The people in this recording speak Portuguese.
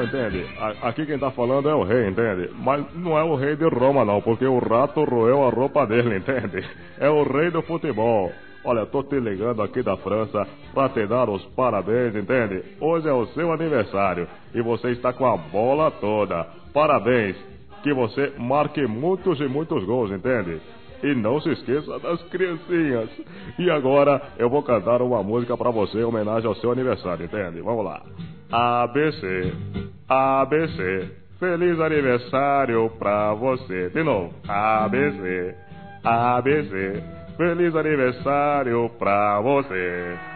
entende? Aqui quem tá falando é o rei, entende? Mas não é o rei de Roma não, porque o rato roeu a roupa dele, entende? É o rei do futebol. Olha, tô te ligando aqui da França pra te dar os parabéns, entende? Hoje é o seu aniversário e você está com a bola toda. Parabéns, que você marque muitos e muitos gols, entende? E não se esqueça das criancinhas. E agora eu vou cantar uma música pra você em homenagem ao seu aniversário, entende? Vamos lá. ABC, ABC, feliz aniversário pra você. De novo. ABC, ABC, feliz aniversário pra você.